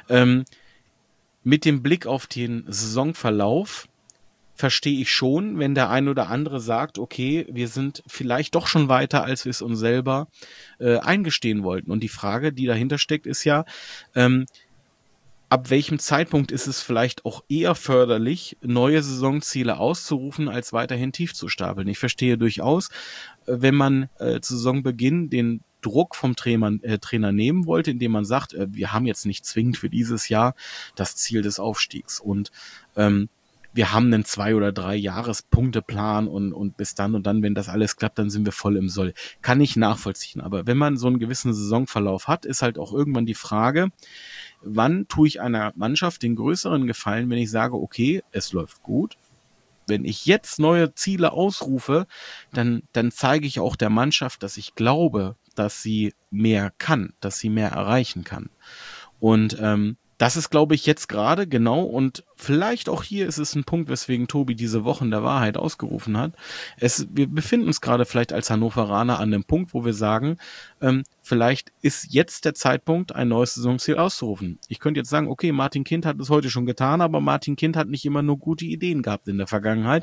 Mit dem Blick auf den Saisonverlauf verstehe ich schon, wenn der ein oder andere sagt, okay, wir sind vielleicht doch schon weiter, als wir es uns selber eingestehen wollten. Und die Frage, die dahinter steckt, ist ja, ab welchem Zeitpunkt ist es vielleicht auch eher förderlich, neue Saisonziele auszurufen, als weiterhin tief zu stapeln? Ich verstehe durchaus, wenn man zu Saisonbeginn den Druck vom Trainer nehmen wollte, indem man sagt, wir haben jetzt nicht zwingend für dieses Jahr das Ziel des Aufstiegs und wir haben einen 2- oder 3-Jahres-Punkteplan und bis dann und dann, wenn das alles klappt, dann sind wir voll im Soll. Kann ich nachvollziehen. Aber wenn man so einen gewissen Saisonverlauf hat, ist halt auch irgendwann die Frage, wann tue ich einer Mannschaft den größeren Gefallen, wenn ich sage, okay, es läuft gut. Wenn ich jetzt neue Ziele ausrufe, dann zeige ich auch der Mannschaft, dass ich glaube, dass sie mehr kann, dass sie mehr erreichen kann. Und das ist, glaube ich, jetzt gerade genau und vielleicht auch hier ist es ein Punkt, weswegen Tobi diese Wochen der Wahrheit ausgerufen hat. Wir befinden uns gerade vielleicht als Hannoveraner an dem Punkt, wo wir sagen, vielleicht ist jetzt der Zeitpunkt, ein neues Saisonziel auszurufen. Ich könnte jetzt sagen, okay, Martin Kind hat es heute schon getan, aber Martin Kind hat nicht immer nur gute Ideen gehabt in der Vergangenheit.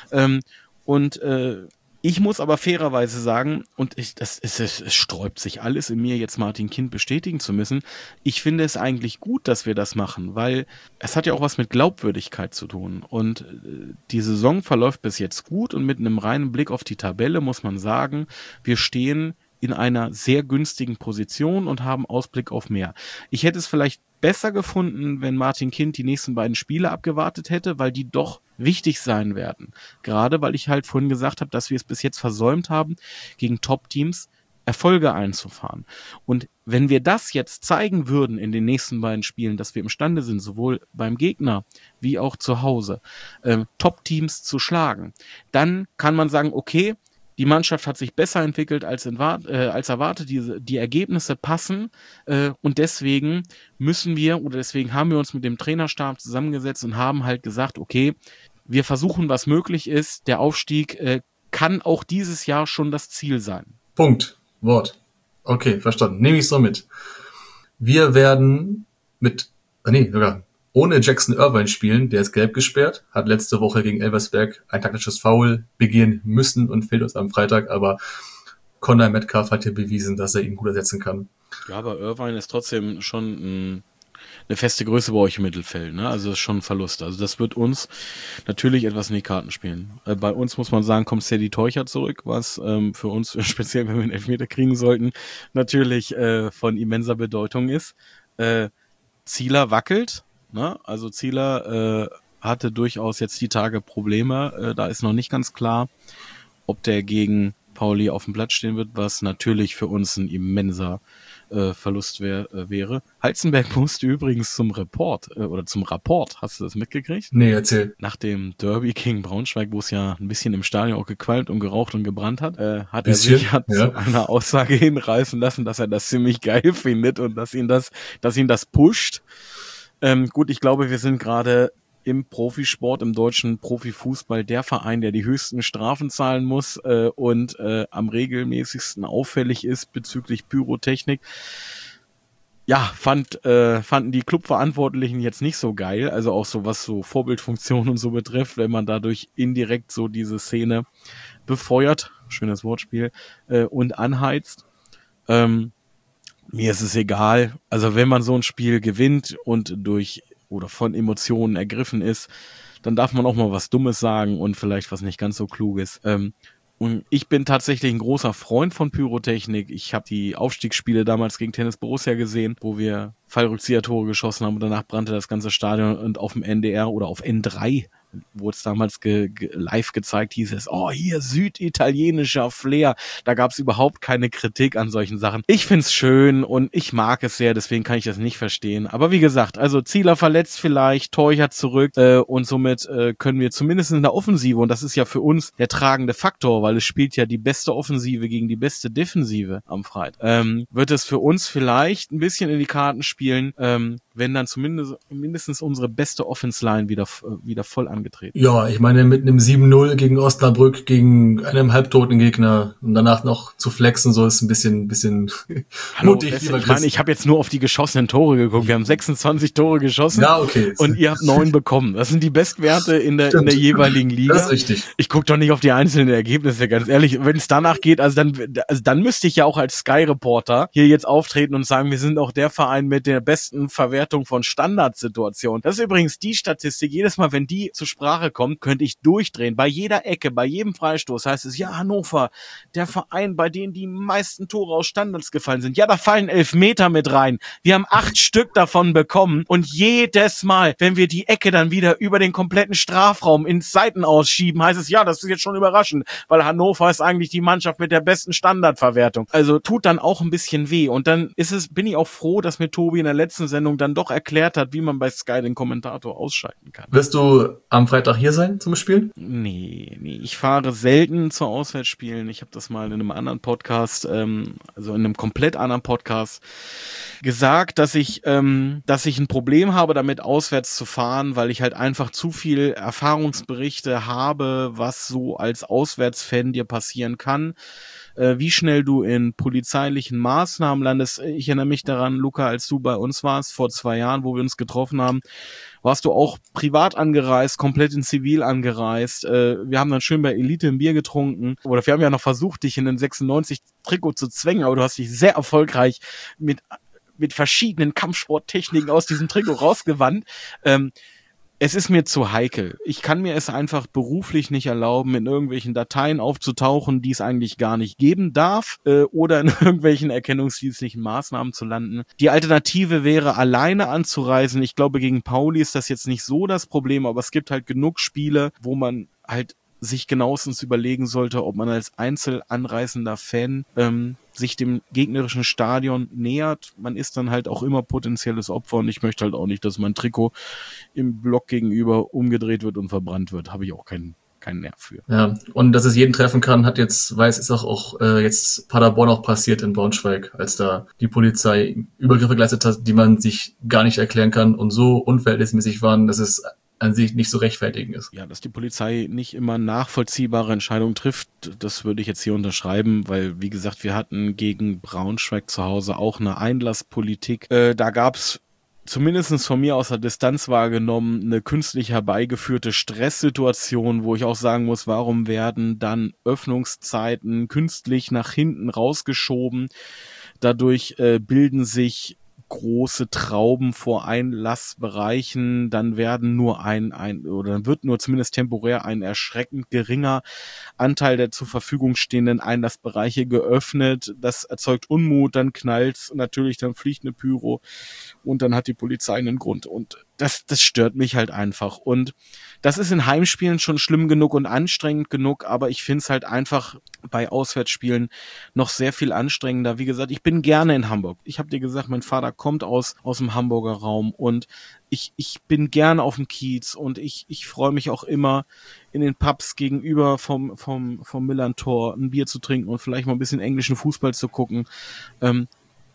Ich muss aber fairerweise sagen, und es sträubt sich alles in mir, jetzt Martin Kind bestätigen zu müssen, ich finde es eigentlich gut, dass wir das machen, weil es hat ja auch was mit Glaubwürdigkeit zu tun. Und die Saison verläuft bis jetzt gut und mit einem reinen Blick auf die Tabelle muss man sagen, wir stehen in einer sehr günstigen Position und haben Ausblick auf mehr. Ich hätte es vielleicht besser gefunden, wenn Martin Kind die nächsten beiden Spiele abgewartet hätte, weil die doch wichtig sein werden. Gerade weil ich halt vorhin gesagt habe, dass wir es bis jetzt versäumt haben, gegen Top-Teams Erfolge einzufahren. Und wenn wir das jetzt zeigen würden in den nächsten beiden Spielen, dass wir imstande sind, sowohl beim Gegner wie auch zu Hause Top-Teams zu schlagen, dann kann man sagen, okay, die Mannschaft hat sich besser entwickelt als erwartet, die Ergebnisse passen und deswegen deswegen haben wir uns mit dem Trainerstab zusammengesetzt und haben halt gesagt, okay, wir versuchen, was möglich ist, der Aufstieg kann auch dieses Jahr schon das Ziel sein. Punkt. Wort. Okay, verstanden. Nehme ich so mit. Wir werden sogar ohne Jackson Irvine spielen, der ist gelb gesperrt, hat letzte Woche gegen Elversberg ein taktisches Foul begehen müssen und fehlt uns am Freitag, aber Conor Metcalf hat ja bewiesen, dass er ihn gut ersetzen kann. Ja, aber Irvine ist trotzdem schon eine feste Größe bei euch im Mittelfeld, ne? Also das ist schon ein Verlust. Also das wird uns natürlich etwas in die Karten spielen. Bei uns muss man sagen, kommt Sadie Teucher zurück, was für uns, speziell wenn wir einen Elfmeter kriegen sollten, natürlich von immenser Bedeutung ist. Zieler wackelt, ne? Also Zieler hatte durchaus jetzt die Tage Probleme. Da ist noch nicht ganz klar, ob der gegen Pauli auf dem Platz stehen wird, was natürlich für uns ein immenser Verlust wäre. Halzenberg musste übrigens zum Rapport. Hast du das mitgekriegt? Nee, erzähl. Nach dem Derby gegen Braunschweig, wo es ja ein bisschen im Stadion auch gequalmt und geraucht und gebrannt hat, hat er sich zu einer Aussage hinreißen lassen, dass er das ziemlich geil findet und dass ihn das pusht. Gut, ich glaube, wir sind gerade im Profisport, im deutschen Profifußball der Verein, der die höchsten Strafen zahlen muss und am regelmäßigsten auffällig ist bezüglich Pyrotechnik. Ja, fanden die Clubverantwortlichen jetzt nicht so geil, also auch so was so Vorbildfunktion und so betrifft, wenn man dadurch indirekt so diese Szene befeuert, schönes Wortspiel, und anheizt. Mir ist es egal, also wenn man so ein Spiel gewinnt und durch oder von Emotionen ergriffen ist, dann darf man auch mal was Dummes sagen und vielleicht was nicht ganz so Kluges. Und ich bin tatsächlich ein großer Freund von Pyrotechnik. Ich habe die Aufstiegsspiele damals gegen Tennis Borussia gesehen, wo wir Fallrückzieher-Tore geschossen haben und danach brannte das ganze Stadion und auf dem NDR oder auf N3 wurde es damals live gezeigt, hieß es, oh, hier süditalienischer Flair. Da gab es überhaupt keine Kritik an solchen Sachen. Ich find's schön und ich mag es sehr, deswegen kann ich das nicht verstehen. Aber wie gesagt, also Zieler verletzt vielleicht, Teuchert zurück und somit können wir zumindest in der Offensive, und das ist ja für uns der tragende Faktor, weil es spielt ja die beste Offensive gegen die beste Defensive am Freitag, wird es für uns vielleicht ein bisschen in die Karten spielen, wenn dann mindestens unsere beste Offense-Line wieder voll angetreten. Ja, ich meine, mit einem 7-0 gegen Osnabrück, gegen einen halbtoten Gegner und danach noch zu flexen, so ist ein bisschen mutig. Ich habe jetzt nur auf die geschossenen Tore geguckt. Wir haben 26 Tore geschossen. Ja, okay. Und ihr habt 9 bekommen. Das sind die Bestwerte in der jeweiligen Liga. Das ist richtig. Ich gucke doch nicht auf die einzelnen Ergebnisse, ganz ehrlich. Wenn es danach geht, also dann müsste ich ja auch als Sky-Reporter hier jetzt auftreten und sagen, wir sind auch der Verein mit der besten Verwertung von Standardsituationen. Das ist übrigens die Statistik. Jedes Mal, wenn die zur Sprache kommt, könnte ich durchdrehen. Bei jeder Ecke, bei jedem Freistoß heißt es, ja, Hannover, der Verein, bei dem die meisten Tore aus Standards gefallen sind. Ja, da fallen 11 Meter mit rein. Wir haben 8 Stück davon bekommen und jedes Mal, wenn wir die Ecke dann wieder über den kompletten Strafraum ins Seiten ausschieben, heißt es, ja, das ist jetzt schon überraschend, weil Hannover ist eigentlich die Mannschaft mit der besten Standardverwertung. Also tut dann auch ein bisschen weh und dann bin ich auch froh, dass mir Tobi in der letzten Sendung dann doch erklärt hat, wie man bei Sky den Kommentator ausschalten kann. Wirst du am Freitag hier sein zum Spiel? Nee, ich fahre selten zu Auswärtsspielen. Ich habe das mal in einem anderen Podcast, also in einem komplett anderen Podcast gesagt, dass ich ein Problem habe, damit auswärts zu fahren, weil ich halt einfach zu viel Erfahrungsberichte habe, was so als Auswärtsfan dir passieren kann. Wie schnell du in polizeilichen Maßnahmen landest. Ich erinnere mich daran, Luca, als du bei uns warst, vor 2 Jahren, wo wir uns getroffen haben, warst du auch privat angereist, komplett in Zivil angereist. Wir haben dann schön bei Elite ein Bier getrunken. Oder wir haben ja noch versucht, dich in den 96-Trikot zu zwängen, aber du hast dich sehr erfolgreich mit verschiedenen Kampfsporttechniken aus diesem Trikot rausgewandt. Es ist mir zu heikel. Ich kann mir es einfach beruflich nicht erlauben, in irgendwelchen Dateien aufzutauchen, die es eigentlich gar nicht geben darf, oder in irgendwelchen erkennungsdienstlichen Maßnahmen zu landen. Die Alternative wäre, alleine anzureisen. Ich glaube, gegen Pauli ist das jetzt nicht so das Problem, aber es gibt halt genug Spiele, wo man halt sich genauestens überlegen sollte, ob man als einzelanreisender Fan sich dem gegnerischen Stadion nähert. Man ist dann halt auch immer potenzielles Opfer und ich möchte halt auch nicht, dass mein Trikot im Block gegenüber umgedreht wird und verbrannt wird. Habe ich auch keinen Nerv für. Ja, und dass es jeden treffen kann, ist auch jetzt Paderborn auch passiert in Braunschweig, als da die Polizei Übergriffe geleistet hat, die man sich gar nicht erklären kann und so unverhältnismäßig waren, dass es an sich nicht so rechtfertigen ist. Ja, dass die Polizei nicht immer nachvollziehbare Entscheidungen trifft, das würde ich jetzt hier unterschreiben, weil, wie gesagt, wir hatten gegen Braunschweig zu Hause auch eine Einlasspolitik. Da gab's zumindest von mir aus der Distanz wahrgenommen eine künstlich herbeigeführte Stresssituation, wo ich auch sagen muss, warum werden dann Öffnungszeiten künstlich nach hinten rausgeschoben? Dadurch bilden sich große Trauben vor Einlassbereichen, dann werden dann wird nur zumindest temporär ein erschreckend geringer Anteil der zur Verfügung stehenden Einlassbereiche geöffnet. Das erzeugt Unmut, dann knallt's, natürlich, dann fliegt eine Pyro und dann hat die Polizei einen Grund. Und das stört mich halt einfach. Und das ist in Heimspielen schon schlimm genug und anstrengend genug, aber ich finde es halt einfach bei Auswärtsspielen noch sehr viel anstrengender. Wie gesagt, ich bin gerne in Hamburg. Ich habe dir gesagt, mein Vater kommt aus dem Hamburger Raum und ich bin gerne auf dem Kiez und ich freue mich auch immer in den Pubs gegenüber vom Millern-Tor ein Bier zu trinken und vielleicht mal ein bisschen englischen Fußball zu gucken.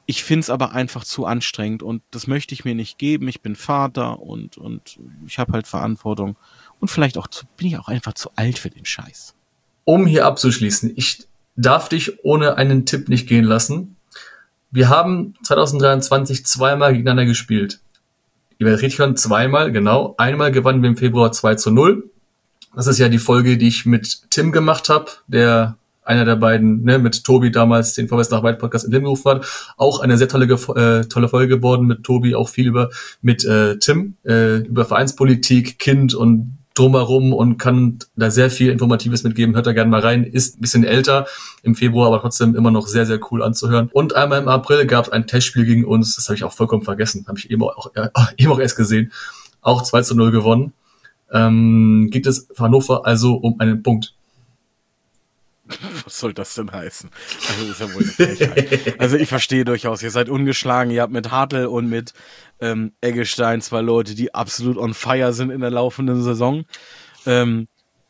Ich find's aber einfach zu anstrengend und das möchte ich mir nicht geben. Ich bin Vater und ich habe halt Verantwortung und vielleicht auch bin ich auch einfach zu alt für den Scheiß. Um hier abzuschließen, ich darf dich ohne einen Tipp nicht gehen lassen. Wir haben 2023 zweimal gegeneinander gespielt. Ihr werdet richtig hören, zweimal, genau. Einmal gewannen wir im Februar 2-0. Das ist ja die Folge, die ich mit Tim gemacht habe, der einer der beiden, ne, mit Tobi damals den Vorwärts nach Weit Podcast in Leben gerufen hat. Auch eine sehr tolle Folge geworden mit Tobi, auch viel mit Tim, über Vereinspolitik, Kind und drumherum und kann da sehr viel Informatives mitgeben. Hört da gerne mal rein. Ist ein bisschen älter im Februar, aber trotzdem immer noch sehr, sehr cool anzuhören. Und einmal im April gab es ein Testspiel gegen uns. Das habe ich auch vollkommen vergessen. Habe ich eben auch erst gesehen. Auch 2-0 gewonnen. Geht es für Hannover also um einen Punkt. Was soll das denn heißen? Also, das ist ja wohl eine Frechheit. Also ich verstehe durchaus, ihr seid ungeschlagen, ihr habt mit Hartl und mit Eggestein zwei Leute, die absolut on fire sind in der laufenden Saison. Ihr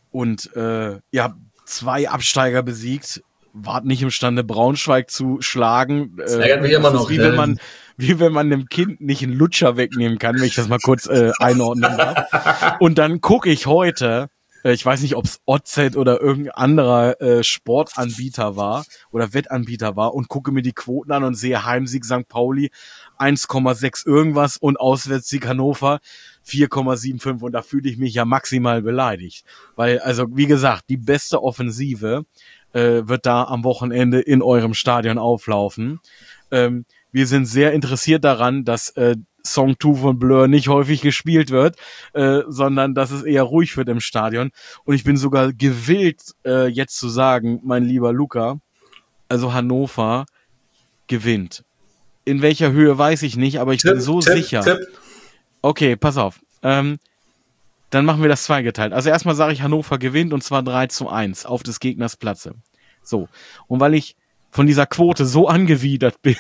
habt 2 Absteiger besiegt, wart nicht imstande, Braunschweig zu schlagen. Das ärgert mich immer noch. Wie wenn man einem Kind nicht einen Lutscher wegnehmen kann, wenn ich das mal kurz einordnen darf. Und dann gucke ich heute, ich weiß nicht, ob es OddZ oder irgendein anderer Sportanbieter war oder Wettanbieter war und gucke mir die Quoten an und sehe Heimsieg St. Pauli 1,6 irgendwas und Auswärtssieg Hannover 4,75 und da fühle ich mich ja maximal beleidigt. Weil, also wie gesagt, die beste Offensive wird da am Wochenende in eurem Stadion auflaufen. Wir sind sehr interessiert daran, dass Song 2 von Blur nicht häufig gespielt wird, sondern dass es eher ruhig wird im Stadion. Und ich bin sogar gewillt, jetzt zu sagen, mein lieber Luca, also Hannover gewinnt. In welcher Höhe weiß ich nicht, aber ich bin so sicher. Okay, pass auf. Dann machen wir das zweigeteilt. Also erstmal sage ich, Hannover gewinnt und zwar 3-1 auf des Gegners Platze. So. Und weil ich von dieser Quote so angewidert bin,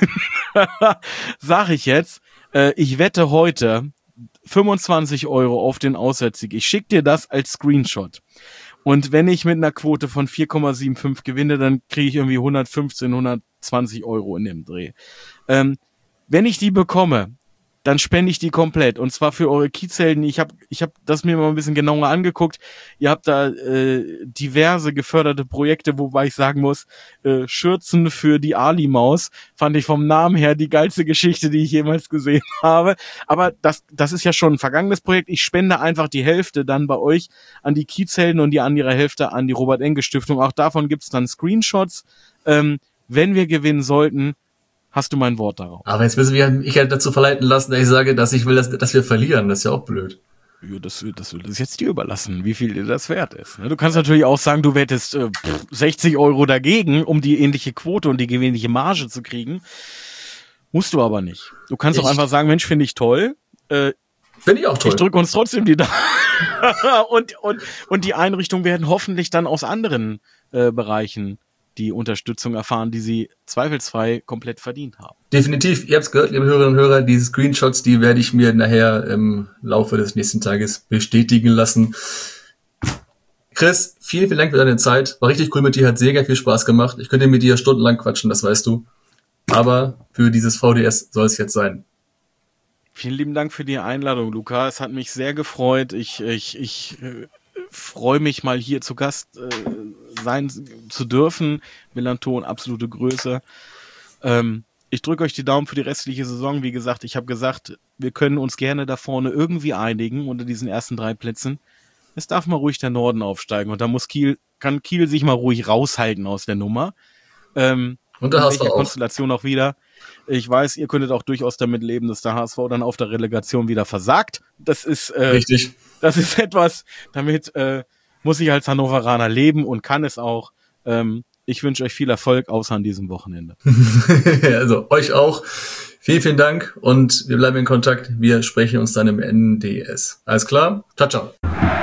sage ich jetzt, ich wette heute 25 € auf den Auswärtssieg. Ich schicke dir das als Screenshot. Und wenn ich mit einer Quote von 4,75 gewinne, dann kriege ich irgendwie 115, 120 € in dem Dreh. Wenn ich die bekomme, dann spende ich die komplett. Und zwar für eure Kiezhelden. Ich hab das mir mal ein bisschen genauer angeguckt. Ihr habt da diverse geförderte Projekte, wobei ich sagen muss, Schürzen für die Ali-Maus fand ich vom Namen her die geilste Geschichte, die ich jemals gesehen habe. Aber das ist ja schon ein vergangenes Projekt. Ich spende einfach die Hälfte dann bei euch an die Kiezhelden und die andere Hälfte an die Robert-Enke-Stiftung. Auch davon gibt's dann Screenshots. Wenn wir gewinnen sollten, hast du mein Wort darauf. Aber jetzt müssen wir mich halt dazu verleiten lassen, dass ich sage, dass ich will, dass wir verlieren. Das ist ja auch blöd. Ja, das ist jetzt dir überlassen, wie viel dir das wert ist. Du kannst natürlich auch sagen, du wettest 60 € dagegen, um die ähnliche Quote und die ähnliche Marge zu kriegen. Musst du aber nicht. Du kannst auch einfach sagen, Mensch, finde ich toll. Finde ich auch toll. Ich drücke uns trotzdem die Daumen. und die Einrichtungen werden hoffentlich dann aus anderen Bereichen die Unterstützung erfahren, die sie zweifelsfrei komplett verdient haben. Definitiv. Ihr habt es gehört, liebe Hörerinnen und Hörer, diese Screenshots, die werde ich mir nachher im Laufe des nächsten Tages bestätigen lassen. Chris, vielen, vielen Dank für deine Zeit. War richtig cool mit dir, hat sehr viel Spaß gemacht. Ich könnte mit dir stundenlang quatschen, das weißt du. Aber für dieses VDS soll es jetzt sein. Vielen lieben Dank für die Einladung, Luca. Es hat mich sehr gefreut. Ich freue mich mal hier zu Gast sein zu dürfen. Millanton, absolute Größe. Ich drücke euch die Daumen für die restliche Saison. Wie gesagt, ich habe gesagt, wir können uns gerne da vorne irgendwie einigen unter diesen ersten 3 Plätzen. Es darf mal ruhig der Norden aufsteigen und da kann Kiel sich mal ruhig raushalten aus der Nummer. Und der HSV auch. Konstellation auch wieder. Ich weiß, ihr könntet auch durchaus damit leben, dass der HSV dann auf der Relegation wieder versagt. Das ist richtig. Das ist etwas, damit muss ich als Hannoveraner leben und kann es auch. Ich wünsche euch viel Erfolg, außer an diesem Wochenende. Also euch auch. Vielen, vielen Dank und wir bleiben in Kontakt. Wir sprechen uns dann im NDS. Alles klar? Ciao, ciao.